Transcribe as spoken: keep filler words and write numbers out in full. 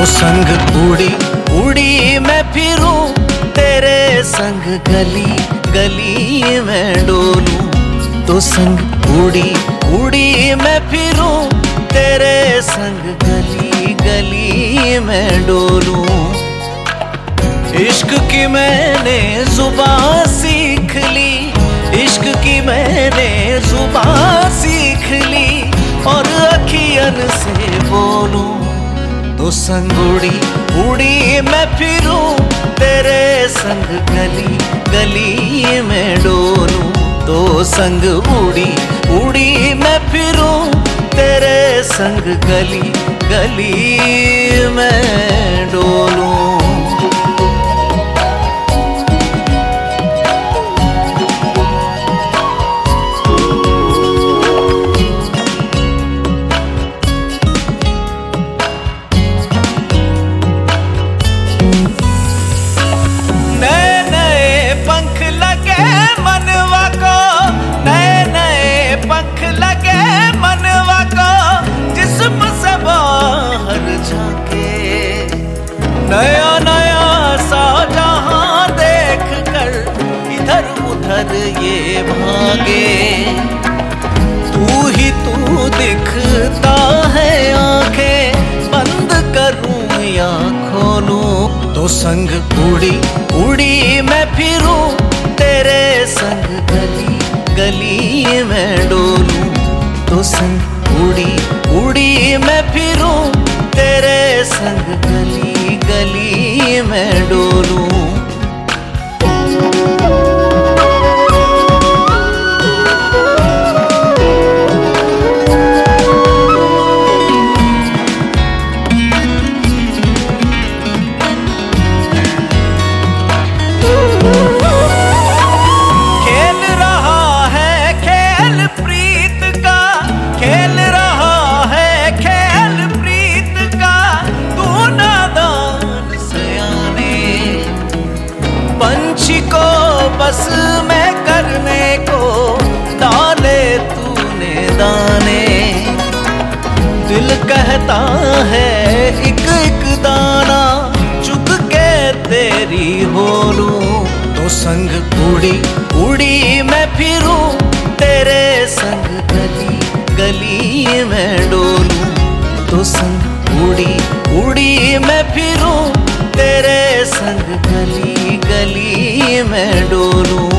संग उड़ी उड़ी मैं फिरूं, तेरे संग गली गली में डोलूं। तो संग उड़ी उड़ी मैं फिरूं, तेरे संग गली गली में डोलूं। इश्क की मैंने जुबान सीख ली, इश्क की मैंने जुबान सीख ली, और अखियन से बोलूं। तो संग उड़ी उड़ी मैं फिरूं, तेरे संग गली गली में डोलूं। तो संग उड़ी उड़ी मैं फिरूं, तेरे संग गली गली में डोलूं। नया नया सा जहां देख कर इधर उधर ये भागे। तू ही तू दिखता है, आंखें बंद करूं या खोलूं। तो संग उड़ी उड़ी मैं फिरूं, तेरे संग गली गली में डोलूं। तो संग उड़ी उड़ी मैं फिरूं, तेरे संग गली गली में डोलूं। खेल रहा है खेल प्रीत का, खेल रहा है खेल प्रीत का, तू नादान सयाने। पंछी को बस में करने को डाले तूने दाने। दिल कहता है एक एक दाना चुग के तेरी हो लूं। तो संग उड़ी उड़ी मैं फिरूं, तेरे संग गली गली में डोलूं। तो संग उड़ी उड़ी मैं फिरूं, तेरे संग गली गली में डोलूं।